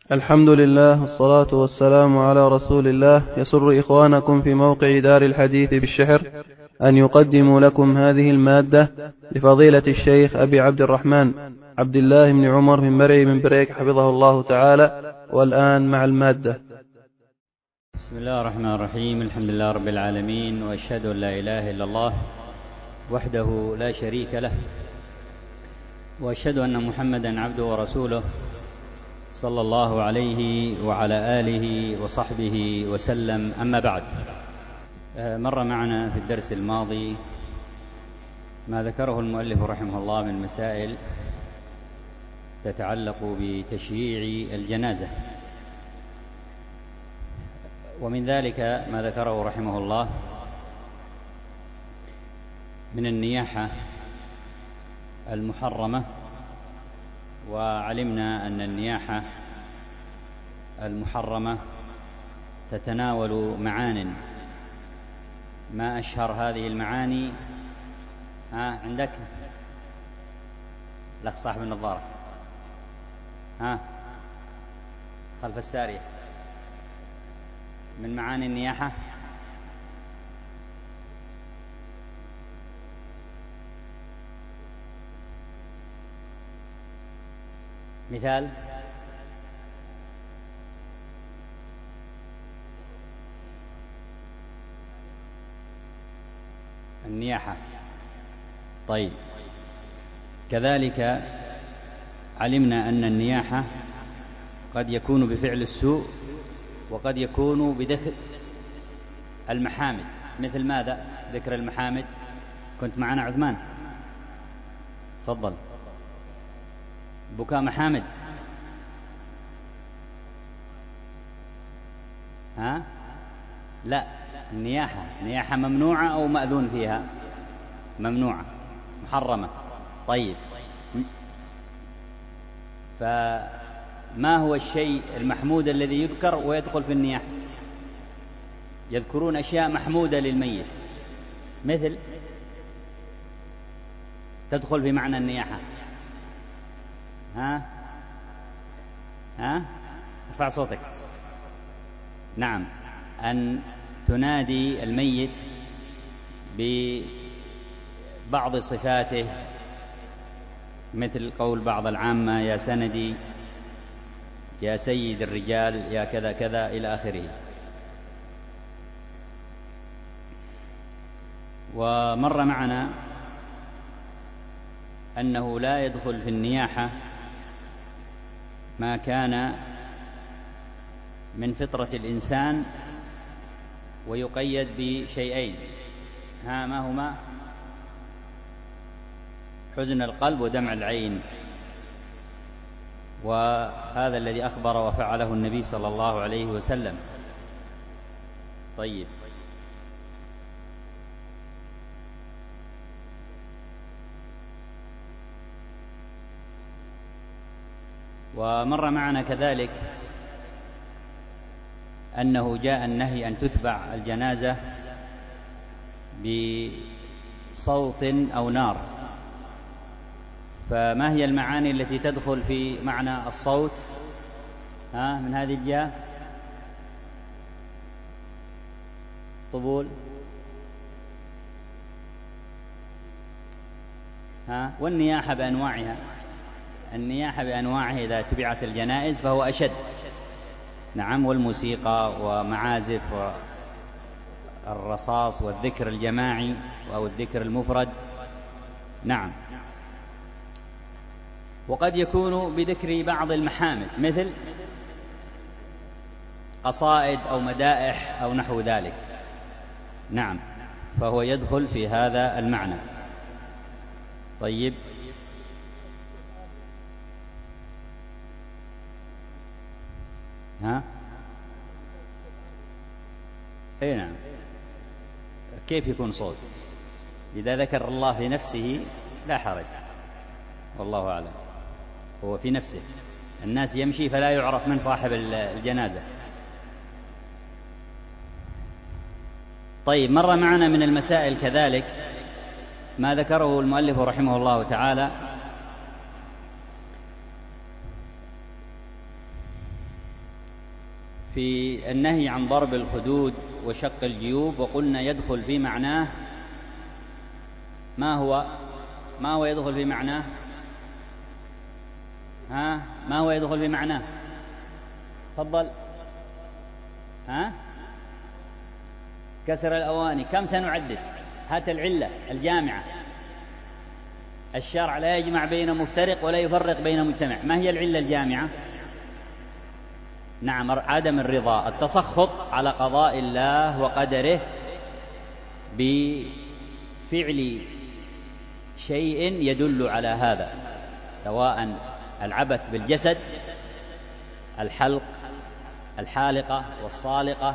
الحمد لله والصلاة والسلام على رسول الله. يسر إخوانكم في موقع دار الحديث بالشحر أن يقدموا لكم هذه المادة لفضيلة الشيخ أبي عبد الرحمن عبد الله بن عمر من مرعي من بريك حفظه الله تعالى. والآن مع المادة. بسم الله الرحمن الرحيم. الحمد لله رب العالمين، وأشهد أن لا إله إلا الله وحده لا شريك له، وأشهد أن محمدا عبده ورسوله صلى الله عليه وعلى آله وصحبه وسلم. أما بعد، مر معنا في الدرس الماضي ما ذكره المؤلف رحمه الله من مسائل تتعلق بتشييع الجنازة، ومن ذلك ما ذكره رحمه الله من النياحة المحرمة. وعلمنا أن النياحة المحرمة تتناول معان. ما أشهر هذه المعاني؟ عندك الأخ صاحب النظارة، خلف السارية، من معاني النياحة مثال؟ النياحة. طيب، كذلك علمنا أن النياحة قد يكون بفعل السوء، وقد يكون بذكر المحامد. مثل ماذا ذكر المحامد؟ كنت معنا عثمان، تفضل. بكاء محامد، لا، النياحة ممنوعة أو مأذون فيها؟ ممنوعة، محرمة. طيب، فما هو الشيء المحمود الذي يذكر ويدخل في النياحة؟ يذكرون أشياء محمودة للميت، مثل تدخل في معنى النياحة. ارفع صوتك. نعم، أن تنادي الميت ببعض صفاته، مثل قول بعض العامة: يا سندي، يا سيد الرجال، يا كذا كذا إلى آخره. ومر معنا أنه لا يدخل في النياحة ما كان من فطرة الإنسان، ويقيد بشيئين. ما هما؟ حزن القلب ودمع العين، وهذا الذي أخبر وفعله النبي صلى الله عليه وسلم. طيب، ومر معنا كذلك أنه جاء النهي أن تتبع الجنازة بصوت أو نار. فما هي المعاني التي تدخل في معنى الصوت من هذه الجهة؟ طبول، والنياحة بأنواعها. النياحة بأنواعها إذا تبعت الجنائز فهو أشد. نعم، والموسيقى ومعازف والرصاص والذكر الجماعي أو الذكر المفرد. نعم، وقد يكون بذكر بعض المحامد، مثل قصائد أو مدائح أو نحو ذلك. نعم، فهو يدخل في هذا المعنى. طيب، نعم، كيف يكون صوت؟ إذا ذكر الله في نفسه لا حرج، والله أعلم. هو في نفسه، الناس يمشي فلا يعرف من صاحب الجنازة. طيب، مر معنا من المسائل كذلك ما ذكره المؤلف رحمه الله تعالى في النهي عن ضرب الخدود وشق الجيوب، وقلنا يدخل في معناه. ما هو يدخل في معناه؟ ما هو يدخل في معناه؟ تفضل. كسر الأواني. كم سنعدد؟ هات العلة الجامعة. الشرع لا يجمع بين مفترق ولا يفرق بين مجتمع. ما هي العلة الجامعة؟ نعم، عدم الرضا، التسخط على قضاء الله وقدره بفعل شيء يدل على هذا، سواء العبث بالجسد، الحلق، الحالقة والصالقة،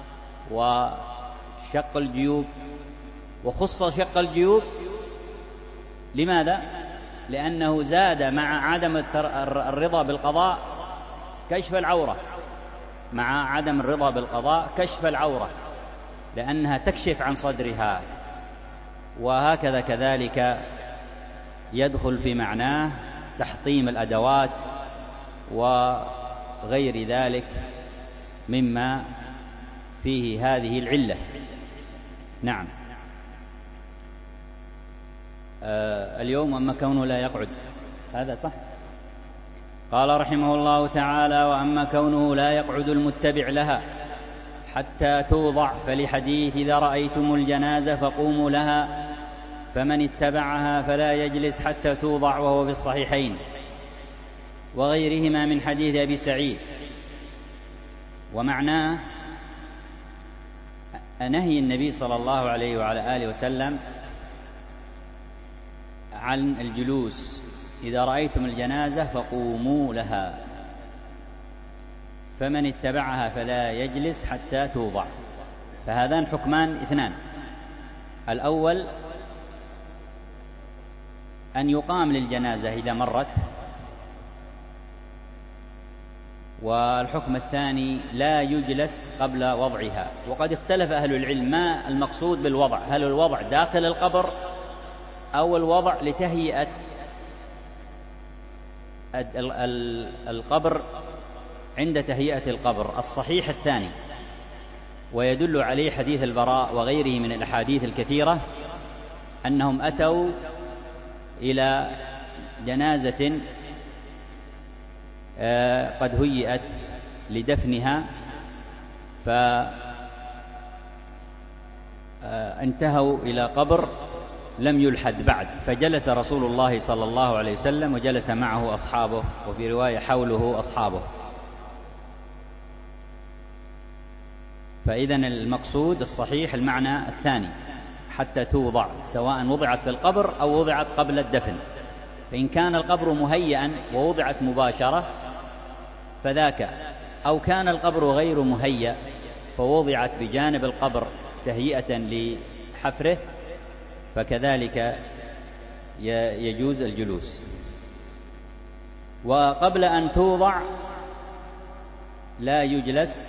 وشق الجيوب. وخص شق الجيوب لماذا؟ لأنه زاد مع عدم الرضا بالقضاء كشف العورة، مع عدم الرضا بالقضاء كشف العورة، لأنها تكشف عن صدرها. وهكذا كذلك يدخل في معناه تحطيم الأدوات وغير ذلك مما فيه هذه العلة. نعم. اليوم أما كونه لا يقعد، هذا صح. قال رحمه الله تعالى: وأما كونه لا يقعد المتبع لها حتى توضع، فلحديث إذا رأيتم الجنازة فقوموا لها، فمن اتبعها فلا يجلس حتى توضع، وهو في الصحيحين وغيرهما من حديث أبي سعيد. ومعناه نهي النبي صلى الله عليه وعلى آله وسلم عن الجلوس. إذا رأيتم الجنازة فقوموا لها، فمن اتبعها فلا يجلس حتى توضع. فهذان حكمان اثنان: الأول أن يقام للجنازة إذا مرت، والحكم الثاني لا يجلس قبل وضعها. وقد اختلف أهل العلم ما المقصود بالوضع، هل الوضع داخل القبر أو الوضع لتهيئة القبر عند تهيئة القبر. الصحيح الثاني، ويدل عليه حديث البراء وغيره من الأحاديث الكثيرة أنهم أتوا إلى جنازة قد هيئت لدفنها، فانتهوا إلى قبر لم يلحد بعد، فجلس رسول الله صلى الله عليه وسلم وجلس معه أصحابه، وفي رواية حوله أصحابه. فإذن المقصود الصحيح المعنى الثاني، حتى توضع، سواء وضعت في القبر أو وضعت قبل الدفن. فإن كان القبر مهيئا ووضعت مباشرة فذاك، أو كان القبر غير مهيأ فوضعت بجانب القبر تهيئة لحفره، فكذلك يجوز الجلوس. وقبل أن توضع لا يجلس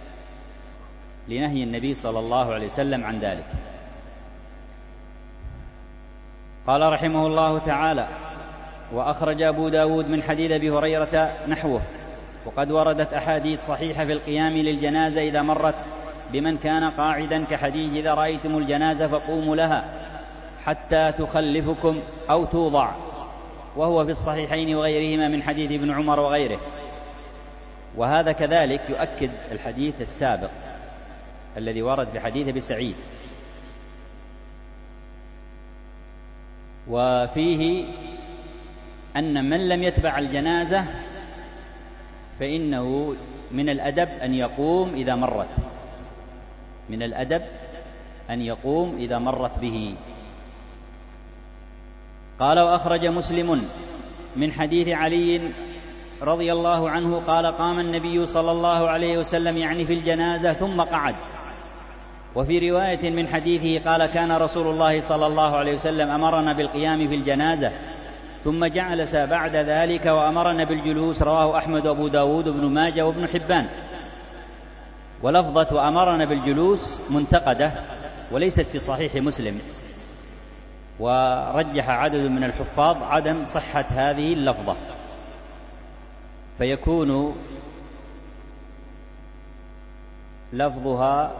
لنهي النبي صلى الله عليه وسلم عن ذلك. قال رحمه الله تعالى: وأخرج أبو داود من حديث أبي هريرة نحوه. وقد وردت أحاديث صحيحة في القيام للجنازة إذا مرت بمن كان قاعدا، كحديث إذا رأيتم الجنازة فقوموا لها حتى تخلفكم أو توضع، وهو في الصحيحين وغيرهما من حديث ابن عمر وغيره. وهذا كذلك يؤكد الحديث السابق الذي ورد في حديث أبي سعيد. وفيه أن من لم يتبع الجنازة فإنه من الأدب أن يقوم إذا مرت، من الأدب أن يقوم إذا مرت به. قال: وأخرج مسلم من حديث علي رضي الله عنه قال: قام النبي صلى الله عليه وسلم يعني في الجنازة ثم قعد. وفي رواية من حديثه قال: كان رسول الله صلى الله عليه وسلم أمرنا بالقيام في الجنازة ثم جلس بعد ذلك وأمرنا بالجلوس. رواه أحمد وأبو داود وابن ماجه وابن حبان. ولفظة وأمرنا بالجلوس منتقدة وليست في صحيح مسلم، ورجح عدد من الحفاظ عدم صحة هذه اللفظة، فيكون لفظها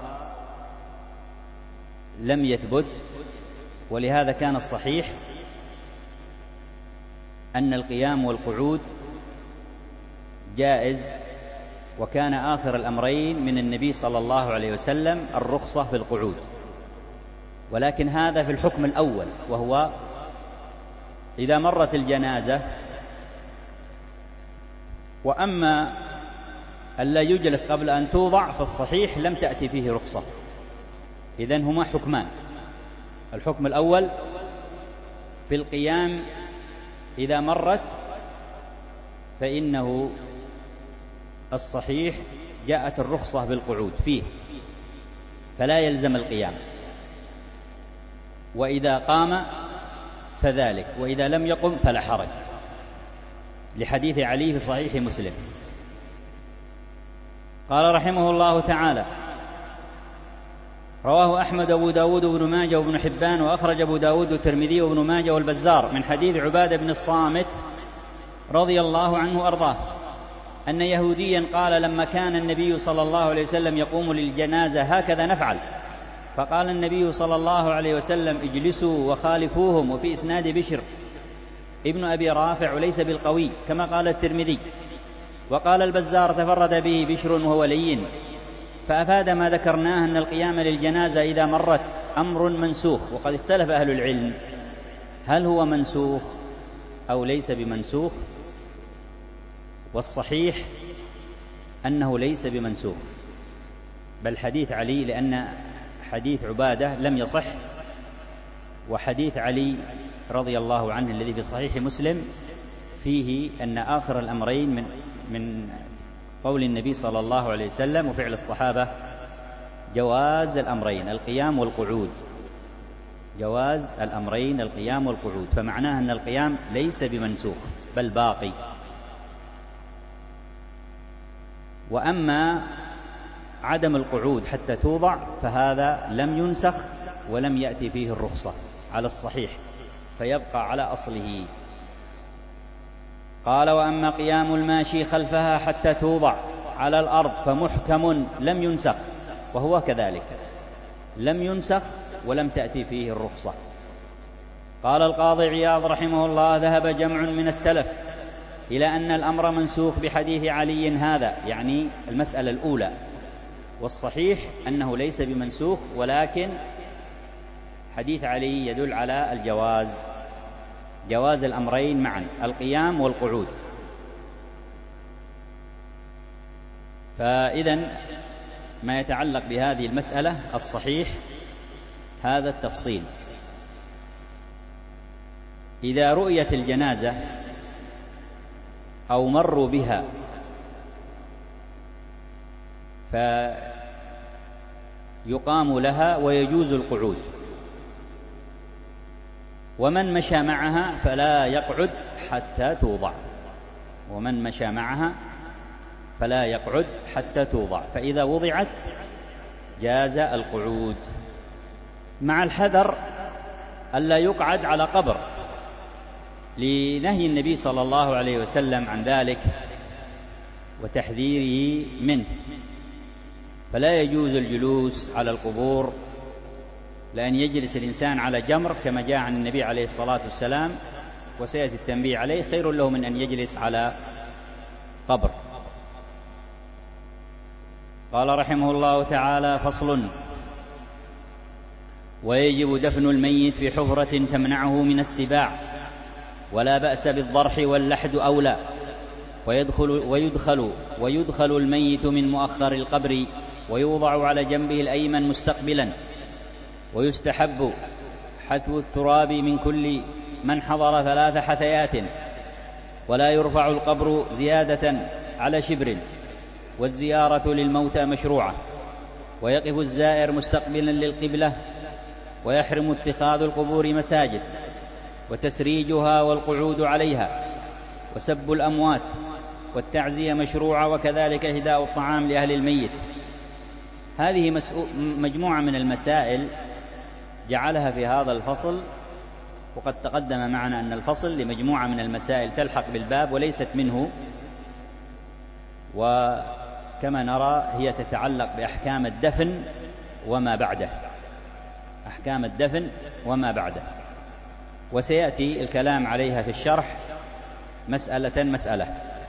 لم يثبت، ولهذا كان الصحيح أن القيام والقعود جائز، وكان آخر الأمرين من النبي صلى الله عليه وسلم الرخصة في القعود. ولكن هذا في الحكم الأول، وهو إذا مرت الجنازة. وأما ألا يجلس قبل أن توضع فالصحيح لم تأتي فيه رخصة. إذن هما حكمان: الحكم الأول في القيام إذا مرت، فإنه الصحيح جاءت الرخصة بالقعود فيه فلا يلزم القيام، وإذا قام فذلك، وإذا لم يقم فلا حرج، لحديث علي في صحيح مسلم. قال رحمه الله تعالى: رواه أحمد وأبو داود وابن ماجه وابن حبان، وأخرج أبو داود والترمذي وابن ماجه والبزار من حديث عبادة بن الصامت رضي الله عنه أرضاه أن يهوديا قال لما كان النبي صلى الله عليه وسلم يقوم للجنازة: هكذا نفعل. فقال النبي صلى الله عليه وسلم: اجلسوا وخالفوهم. وفي إسناد بشر ابن أبي رافع وليس بالقوي كما قال الترمذي. وقال البزار: تفرد به بشر وهو لين. فأفاد ما ذكرناه أن القيام للجنازة إذا مرت أمر منسوخ. وقد اختلف أهل العلم هل هو منسوخ أو ليس بمنسوخ، والصحيح أنه ليس بمنسوخ، بل حديث علي، لأن حديث عبادة لم يصح، وحديث علي رضي الله عنه الذي في صحيح مسلم فيه أن آخر الأمرين من قول النبي صلى الله عليه وسلم وفعل الصحابة جواز الأمرين القيام والقعود، جواز الأمرين القيام والقعود، فمعناه أن القيام ليس بمنسوخ بل باقي. وأما عدم القعود حتى توضع فهذا لم ينسخ ولم يأتي فيه الرخصة على الصحيح، فيبقى على أصله. قال: وأما قيام الماشي خلفها حتى توضع على الأرض فمحكم لم ينسخ، وهو كذلك لم ينسخ ولم تأتي فيه الرخصة. قال القاضي عياض رحمه الله: ذهب جمع من السلف إلى أن الأمر منسوخ بحديث علي هذا، يعني المسألة الأولى، والصحيح أنه ليس بمنسوخ، ولكن حديث علي يدل على الجواز، جواز الأمرين معا، القيام والقعود. فإذن ما يتعلق بهذه المسألة الصحيح هذا التفصيل: إذا رؤيت الجنازة أو مروا بها فيقام لها ويجوز القعود، ومن مشى معها فلا يقعد حتى توضع، ومن مشى معها فلا يقعد حتى توضع، فإذا وضعت جاز القعود، مع الحذر ألا يقعد على قبر، لنهي النبي صلى الله عليه وسلم عن ذلك وتحذيره منه. فلا يجوز الجلوس على القبور، لأن يجلس الإنسان على جمر كما جاء عن النبي عليه الصلاة والسلام، وسيأتي التنبيه عليه، خير له من أن يجلس على قبر. قال رحمه الله تعالى: فصل: ويجب دفن الميت في حفرة تمنعه من السباع، ولا بأس بالضرح واللحد أولى، ويدخل الميت من مؤخر القبر، ويوضع على جنبه الأيمن مستقبلا، ويستحب حثو التراب من كل من حضر 3 حثيات، ولا يرفع القبر زيادة على شبر، والزيارة للموتى مشروعة، ويقف الزائر مستقبلا للقبلة، ويحرم اتخاذ القبور مساجد وتسريجها والقعود عليها، وسب الأموات، والتعزية مشروعة، وكذلك إهداء الطعام لأهل الميت. هذه مجموعة من المسائل جعلها في هذا الفصل، وقد تقدم معنا أن الفصل لمجموعة من المسائل تلحق بالباب وليست منه، كما نرى هي تتعلق بأحكام الدفن وما بعده، أحكام الدفن وما بعده، وسيأتي الكلام عليها في الشرح مسألة مسألة.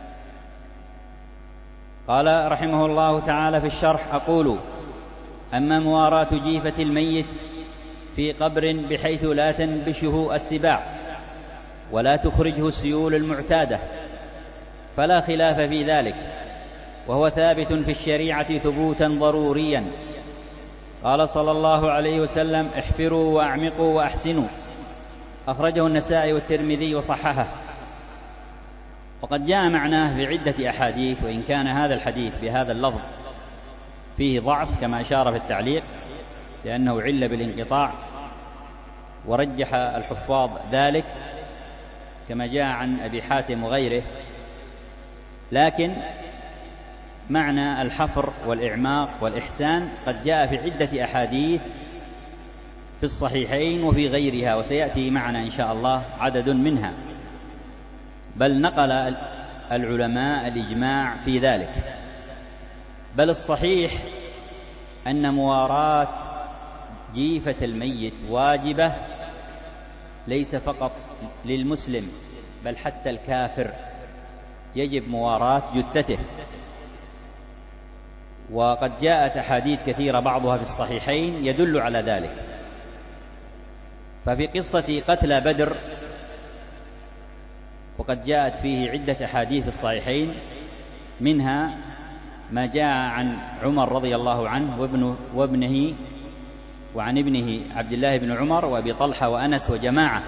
قال رحمه الله تعالى في الشرح: أقول: أما مواراة جيفة الميت في قبر بحيث لا تنبشه السباع ولا تخرجه السيول المعتادة فلا خلاف في ذلك، وهو ثابت في الشريعة ثبوتا ضروريا. قال صلى الله عليه وسلم: احفروا وأعمقوا وأحسنوا. أخرجه النسائي والترمذي وصححه. وقد جاء معناه بعدة أحاديث، وإن كان هذا الحديث بهذا اللفظ فيه ضعف كما أشار في التعليق، لأنه عل بالانقطاع، ورجح الحفاظ ذلك كما جاء عن أبي حاتم وغيره، لكن معنى الحفر والإعماق والإحسان قد جاء في عدة أحاديث في الصحيحين وفي غيرها، وسيأتي معنا إن شاء الله عدد منها، بل نقل العلماء الإجماع في ذلك. بل الصحيح أن مواراة جيفة الميت واجبة ليس فقط للمسلم، بل حتى الكافر يجب مواراة جثته. وقد جاءت أحاديث كثيرة بعضها في الصحيحين يدل على ذلك. ففي قصة قتلى بدر وقد جاءت فيه عدة أحاديث في الصحيحين، منها ما جاء عن عمر رضي الله عنه وابنه، وعن ابنه عبد الله بن عمر وأبي طلحة وأنس وجماعة،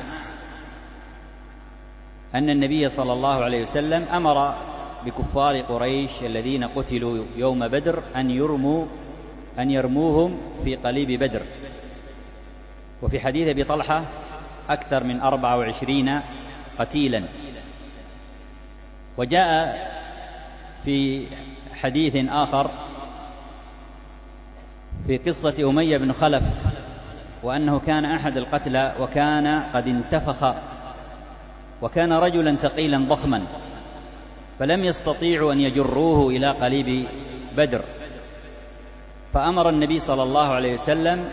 أن النبي صلى الله عليه وسلم أمر بكفار قريش الذين قتلوا يوم بدر أن يرموهم في قليب بدر. وفي حديث أبي طلحة أكثر من 24 قتيلا. وجاء في حديث آخر في قصة أمية بن خلف، وأنه كان أحد القتلى وكان قد انتفخ، وكان رجلا ثقيلا ضخما، فلم يستطيعوا أن يجروه إلى قليب بدر، فأمر النبي صلى الله عليه وسلم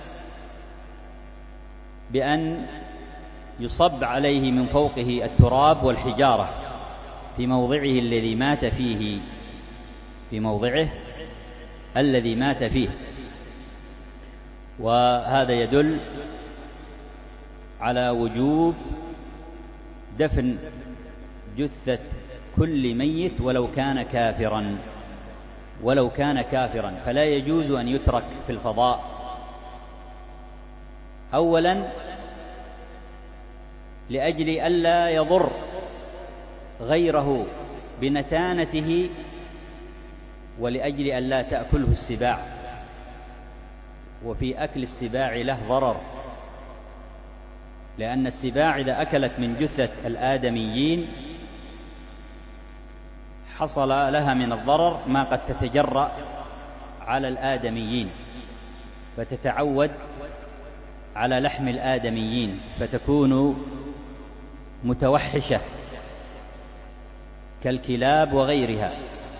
بأن يصب عليه من فوقه التراب والحجارة في موضعه الذي مات فيه، في موضعه الذي مات فيه. وهذا يدل على وجوب دفن جثة كل ميت ولو كان كافرا، فلا يجوز أن يترك في الفضاء. أولا لأجل ألا يضر غيره بنتانته، ولأجل ألا تأكله السباع، وفي أكل السباع له ضرر، لأن السباع إذا أكلت من جثة الآدميين حصل لها من الضرر ما قد تتجرأ على الآدميين، فتتعود على لحم الآدميين فتكون متوحشة كالكلاب وغيرها،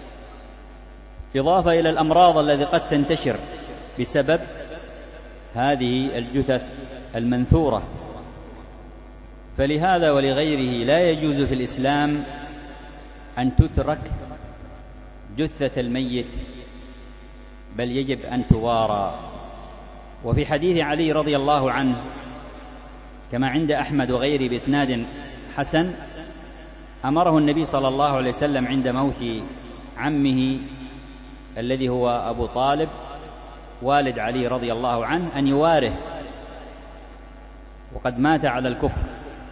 إضافة إلى الأمراض التي قد تنتشر بسبب هذه الجثث المنثورة. فلهذا ولغيره لا يجوز في الإسلام أن تترك جثة الميت، بل يجب أن توارى. وفي حديث علي رضي الله عنه كما عند أحمد وغيره بإسناد حسن، أمره النبي صلى الله عليه وسلم عند موت عمه الذي هو أبو طالب والد علي رضي الله عنه أن يواره، وقد مات على الكفر.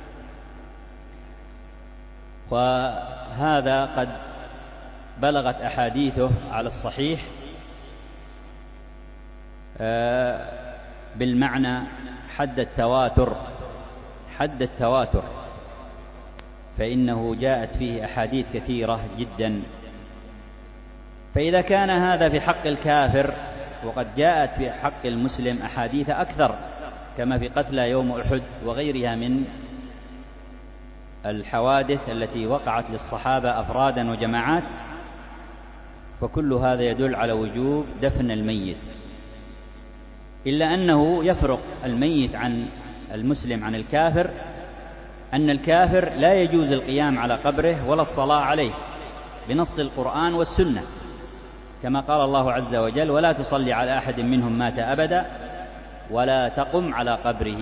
وهذا قد بلغت أحاديثه على الصحيح بالمعنى حد التواتر، فإنه جاءت فيه أحاديث كثيرة جدا. فإذا كان هذا في حق الكافر، وقد جاءت في حق المسلم أحاديث أكثر كما في قتلى يوم أحد وغيرها من الحوادث التي وقعت للصحابة أفرادا وجماعات، فكل هذا يدل على وجوب دفن الميت، إلا أنه يفرق الميت عن المسلم عن الكافر، أن الكافر لا يجوز القيام على قبره ولا الصلاة عليه بنص القرآن والسنة، كما قال الله عز وجل: ولا تصلي على أحد منهم مات أبدا ولا تقم على قبره.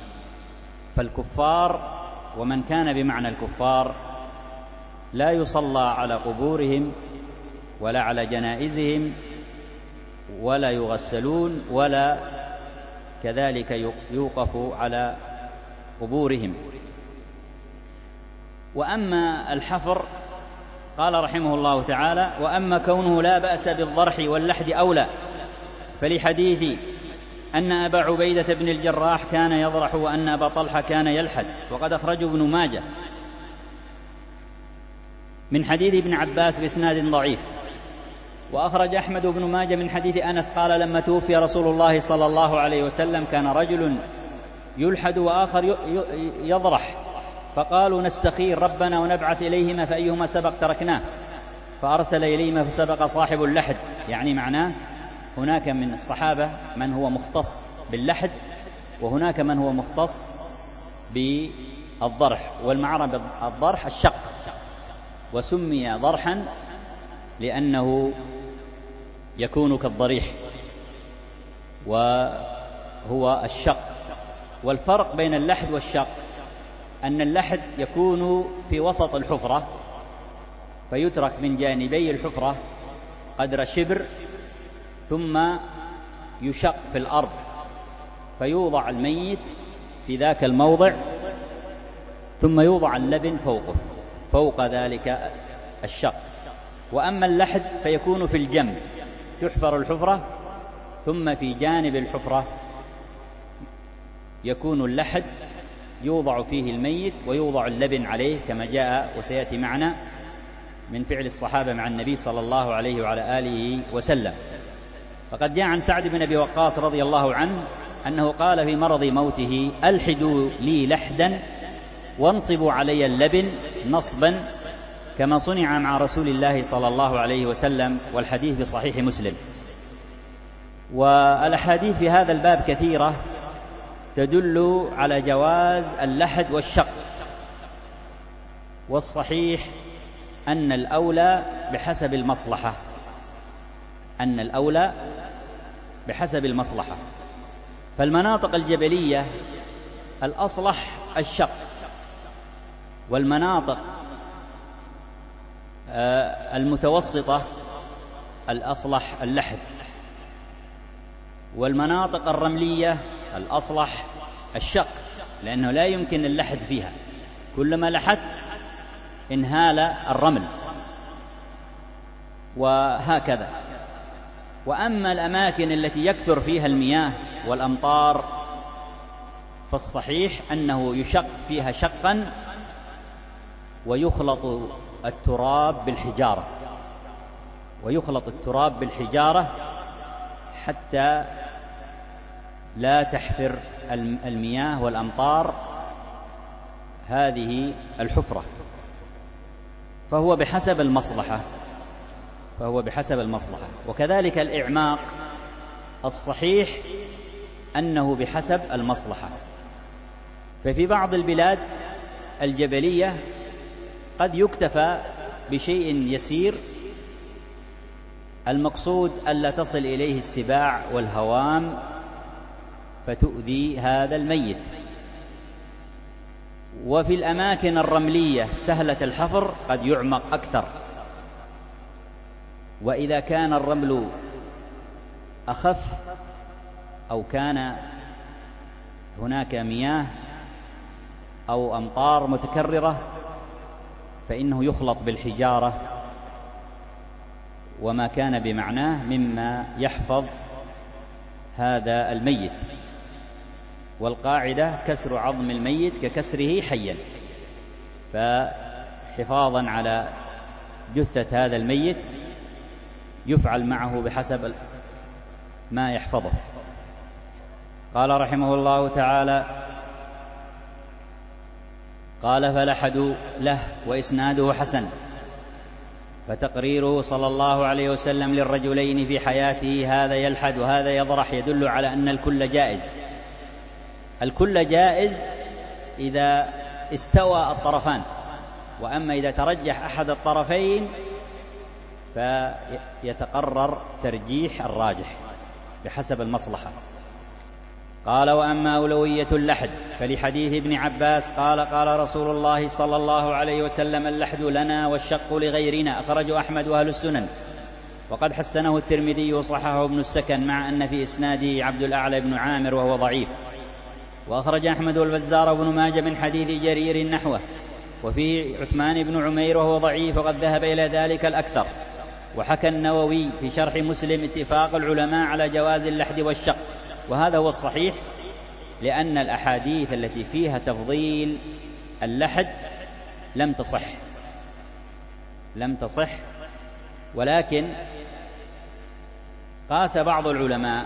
فالكفار ومن كان بمعنى الكفار لا يصلى على قبورهم ولا على جنائزهم ولا يغسلون ولا كذلك يوقف على قبورهم. وأما الحفر قال رحمه الله تعالى: وأما كونه لا بأس بالضرح واللحد أولى، فلحديث أن أبا عبيدة بن الجراح كان يضرح وأن أبا طلحة كان يلحد، وقد أخرجه ابن ماجه من حديث ابن عباس بإسناد ضعيف. وأخرج أحمد بن ماجه من حديث أنس قال: لما توفي رسول الله صلى الله عليه وسلم كان رجل يلحد وآخر يضرح، فقالوا: نستخير ربنا ونبعث إليهما فأيهما سبق تركناه، فأرسل إليهما فسبق صاحب اللحد. يعني معناه هناك من الصحابة من هو مختص باللحد، وهناك من هو مختص بالضرح، والمعنى بالضرح الشق، وسمي ضرحا لأنه يكون كالضريح وهو الشق. والفرق بين اللحد والشق أن اللحد يكون في وسط الحفرة، فيترك من جانبي الحفرة قدر شبر، ثم يشق في الأرض فيوضع الميت في ذاك الموضع، ثم يوضع اللبن فوق ذلك الشق. وأما اللحد فيكون في الجنب، تحفر الحفرة ثم في جانب الحفرة يكون اللحد يوضع فيه الميت ويوضع اللبن عليه، كما جاء وسيأتي معنا من فعل الصحابة مع النبي صلى الله عليه وعلى آله وسلم. فقد جاء عن سعد بن أبي وقاص رضي الله عنه أنه قال في مرض موته: ألحدوا لي لحدا وانصبوا علي اللبن نصبا، كما صنع مع رسول الله صلى الله عليه وسلم. والحديث في صحيح مسلم. والأحاديث في هذا الباب كثيرة تدل على جواز اللحد والشق، والصحيح أن الأولى بحسب المصلحة، فالمناطق الجبلية الأصلح الشق، والمناطق المتوسطة الأصلح اللحد، والمناطق الرملية الأصلح الشق، لأنه لا يمكن اللحد فيها، كلما لحد انهال الرمل، وهكذا. وأما الأماكن التي يكثر فيها المياه والأمطار فالصحيح أنه يشق فيها شقا ويخلط التراب بالحجارة حتى لا تحفر المياه والأمطار هذه الحفرة، فهو بحسب المصلحة. وكذلك الإعماق الصحيح أنه بحسب المصلحة. ففي بعض البلاد الجبلية قد يكتفى بشيء يسير، المقصود ألا تصل إليه السباع والهوام فتؤذي هذا الميت. وفي الأماكن الرملية سهلة الحفر قد يعمق أكثر، وإذا كان الرمل أخف أو كان هناك مياه أو أمطار متكررة فإنه يخلط بالحجارة وما كان بمعناه مما يحفظ هذا الميت. والقاعدة: كسر عظم الميت ككسره حيا، فحفاظا على جثة هذا الميت يفعل معه بحسب ما يحفظه. قال رحمه الله تعالى: قال: فلحدوا له، وإسناده حسن. فتقريره صلى الله عليه وسلم للرجلين في حياته هذا يلحد وهذا يضرح يدل على أن الكل جائز. الكل جائز إذا استوى الطرفان، وأما إذا ترجح أحد الطرفين فيتقرر ترجيح الراجح بحسب المصلحة. قال: وأما أولوية اللحد فلحديث ابن عباس قال: قال رسول الله صلى الله عليه وسلم: اللحد لنا والشق لغيرنا. أخرجه أحمد وأهل السنن، وقد حسنه الترمذي وصححه ابن السكن، مع أن في إسناده عبد الأعلى بن عامر وهو ضعيف. وأخرج أحمد والبزار وابن ماجه من حديث جرير نحوه، وفي عثمان بن عمير وهو ضعيف، وقد ذهب إلى ذلك الأكثر. وحكى النووي في شرح مسلم اتفاق العلماء على جواز اللحد والشق، وهذا هو الصحيح، لأن الأحاديث التي فيها تفضيل اللحد لم تصح. ولكن قاس بعض العلماء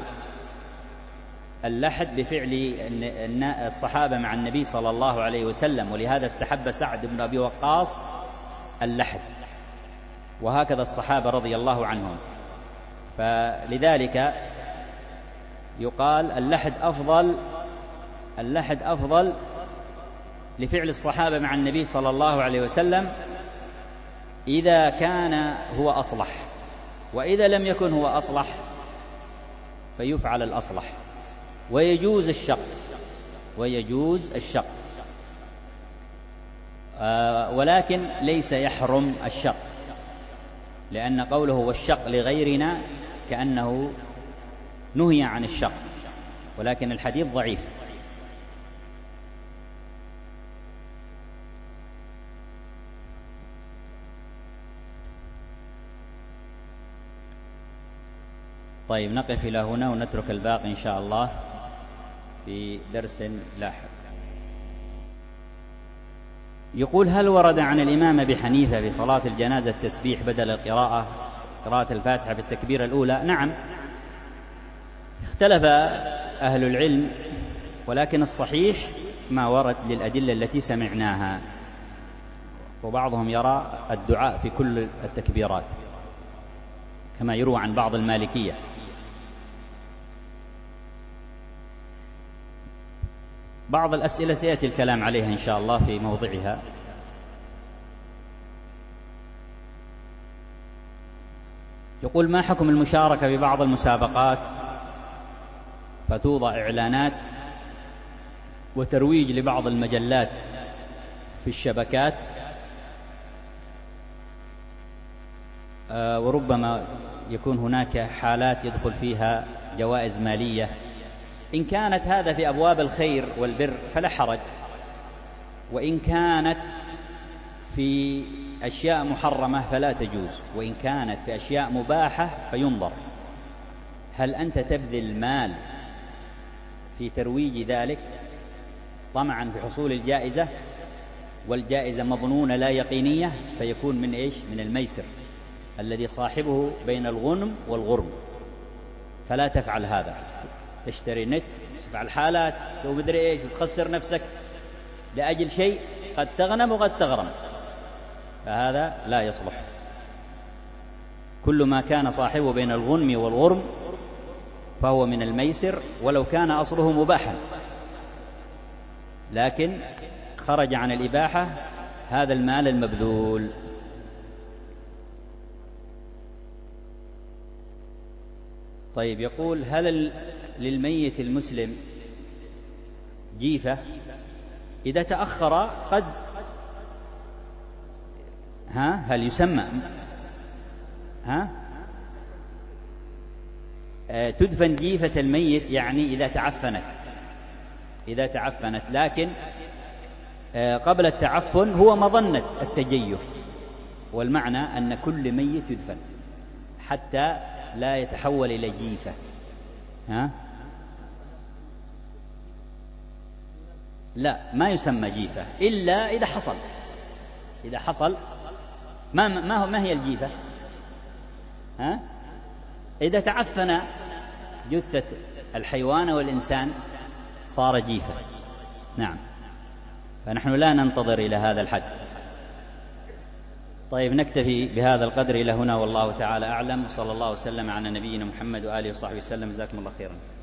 اللحد بفعل الصحابة مع النبي صلى الله عليه وسلم، ولهذا استحب سعد بن أبي وقاص اللحد، وهكذا الصحابة رضي الله عنهم. فلذلك يقال اللحد أفضل لفعل الصحابة مع النبي صلى الله عليه وسلم إذا كان هو أصلح، وإذا لم يكن هو أصلح فيفعل الأصلح. ويجوز الشق ولكن ليس يحرم الشق، لأن قوله والشق لغيرنا كأنه نهي عن الشق، ولكن الحديث ضعيف. طيب، نقف إلى هنا ونترك الباقي إن شاء الله في درس لاحق. يقول: هل ورد عن الإمام أبي حنيفة في صلاة الجنازة التسبيح بدل قراءة الفاتحة بالتكبيرة الأولى؟ نعم، اختلف أهل العلم، ولكن الصحيح ما ورد للأدلة التي سمعناها، وبعضهم يرى الدعاء في كل التكبيرات كما يروى عن بعض المالكية. بعض الأسئلة سيأتي الكلام عليها إن شاء الله في موضعها. يقول: ما حكم المشاركة في بعض المسابقات فتوضع إعلانات وترويج لبعض المجلات في الشبكات، وربما يكون هناك حالات يدخل فيها جوائز مالية؟ إن كانت هذا في أبواب الخير والبر فلا حرج، وإن كانت في أشياء محرمة فلا تجوز، وإن كانت في أشياء مباحة فينظر هل أنت تبذل مال في ترويج ذلك طمعا في حصول الجائزة، والجائزة مظنونة لا يقينية، فيكون من إيش؟ من الميسر الذي صاحبه بين الغنم والغرم. فلا تفعل هذا، تشتري نت، تفعل حالات، تسوي مدري إيش، وتخسر نفسك لأجل شيء قد تغنم وقد تغرم، فهذا لا يصلح. كل ما كان صاحبه بين الغنم والغرم فهو من الميسر، ولو كان أصله مباحا، لكن خرج عن الإباحة هذا المال المبذول. طيب، يقول: هل للميت المسلم جيفة إذا تأخر؟ قد هل يسمى تدفن جيفة الميت، يعني إذا تعفنت، لكن قبل التعفن هو مظنة التجيف، والمعنى أن كل ميت يدفن حتى لا يتحول إلى جيفة. لا، ما يسمى جيفة إلا إذا حصل ما هي الجيفة؟ إذا تعفن جثة الحيوان والإنسان صار جيفة. نعم، فنحن لا ننتظر إلى هذا الحد. طيب، نكتفي بهذا القدر إلى هنا، والله تعالى أعلم، وصلى الله وسلم على نبينا محمد وآله وصحبه وسلم. جزاكم الله خيرا.